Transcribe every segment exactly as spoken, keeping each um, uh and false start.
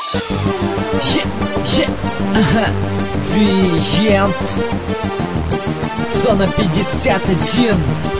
Yeah, yeah, ага, Виент. Зона пятьдесят один.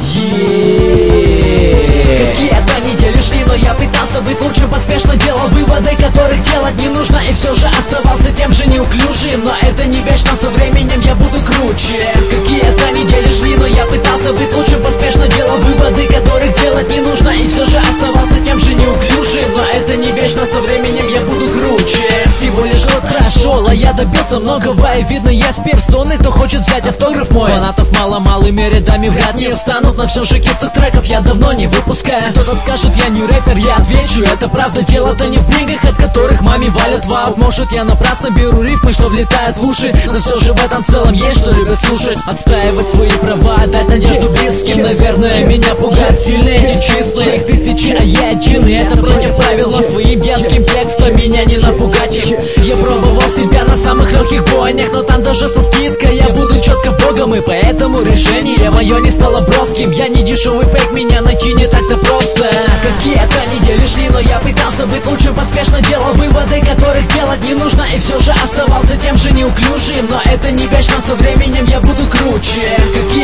Yeah. Какие-то недели шли, но я пытался быть лучше, поспешно делал выводы, которых делать не нужно, и все же оставался тем же неуклюжим. Но это не вечно, со временем я буду круче. Какие-то недели шли, но я пытался быть лучше, поспешно делал выводы, которых делать не нужно, и все же оставался тем же неуклюжим. Но это не вечно, со временем я буду круче. Всего лишь год прошел, а я добился многого, и видно, есть персоны, кто хочет взять автограф мой. Фанатов мало, малыми рядами вряд не станут, но все же кистых треков я давно не выпускаю. Кто-то скажет, я не рэпер, я отвечу, это правда, дело-то не в брингах, от которых маме валят ваут. Может, я напрасно беру рифмы, что влетают в уши, но все же в этом целом есть, что любят слушать. Отстаивать свои права, дать надежду близким. Наверное, меня пугают сильно эти числа, их тысячи, а я один, и это против правил. Но своим детским текстом меня не напугать им. Я пробовал себя на самых легких бойнях, но там даже со скидкой я буду четко богом, и поэтому решение мое не стало броским. Я не дешевый фейк, меня найти не так-то просто. Какие-то недели шли, но я пытался быть лучше, поспешно делал выводы, которых делать не нужно, и все же оставался тем же неуклюжим. Но это не вечно, со временем я буду круче. Какие